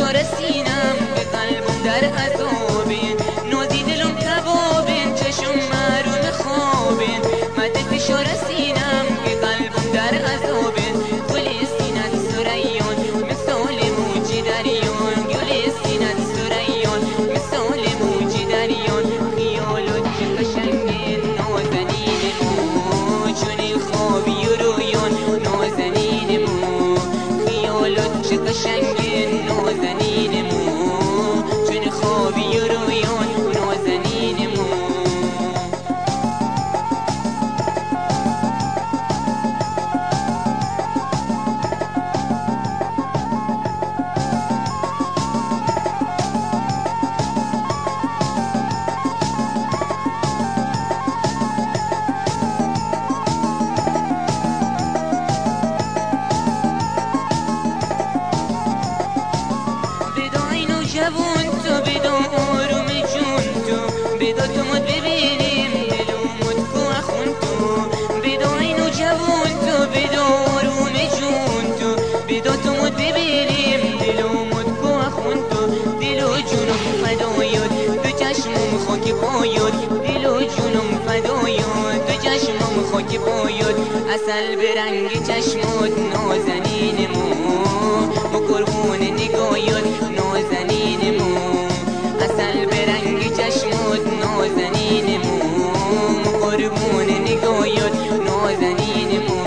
فشار سینم به قلبم در عذابین، نازی دلم کبابین، چشم محروم خوابین. مد فشار سینم به قلبم در عذابین، گل سینت سریان مثال موج دریان، گل سینت سریان مثال موج دریان. خیالت چه قشنگه نازنین مو، چون خوابی و رویان نازنین مو. خیالت چه قشنگه نازنین مو، چون خوابی و رویان نازنین مو. جوون تو بدا آروم جون تو، بدا تو مد ببینیم دلو مد کو اخون تو. بدا اینو جوون تو بدا آروم جون تو، بدا تو مد ببینیم دلو مد کو اخون تو. دلو جونم فدایت تو چشمم خاک پایت، دلو جونم فدایت تو چشمم خاک پایت. عسل به رنگ چشمات نازنین مو، ما قربون نگاهت نازنین مو. عسل به رنگ چشمات نازنین مو، ما قربون نگاهت نازنین مو.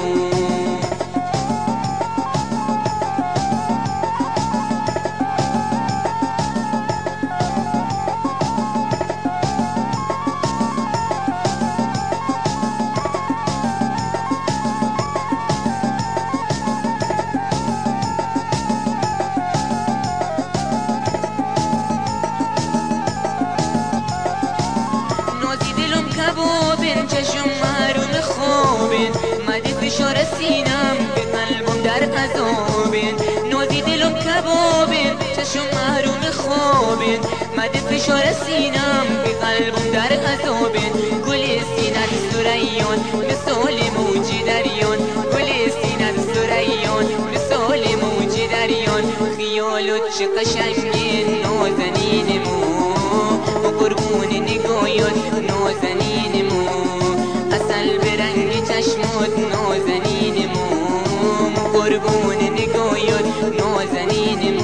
کبابین چشم محروم خوابین، مد فشار سینم به قلبم در عذابین. نازی دلم کبابین چشم محروم خوابین، مد فشار سینم به قلبم در عذابین. گل سینت سریان مثال موج دریان، گل سینت سریان مثال موج دریان. خیالت چه قشنگه نازنین مو، قربون نگاهت نازنین مو. عسل به رنگ چشمات نازنین مو، قربون نگاهت نازنین مو.